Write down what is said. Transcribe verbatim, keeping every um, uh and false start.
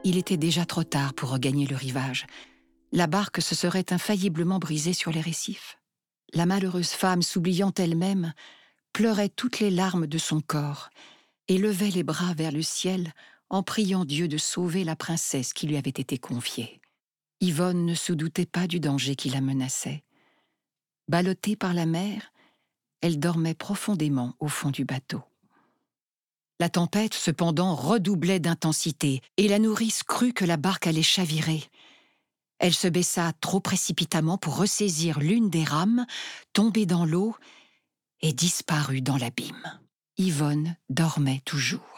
Il était déjà trop tard pour regagner le rivage. La barque se serait infailliblement brisée sur les récifs. La malheureuse femme, s'oubliant elle-même, pleurait toutes les larmes de son corps et levait les bras vers le ciel en priant Dieu de sauver la princesse qui lui avait été confiée. Yvonne ne se doutait pas du danger qui la menaçait. Ballottée par la mer, elle dormait profondément au fond du bateau. La tempête, cependant, redoublait d'intensité, et la nourrice crut que la barque allait chavirer. Elle se baissa trop précipitamment pour ressaisir l'une des rames, tomber dans l'eau et disparut dans l'abîme. Yvonne dormait toujours.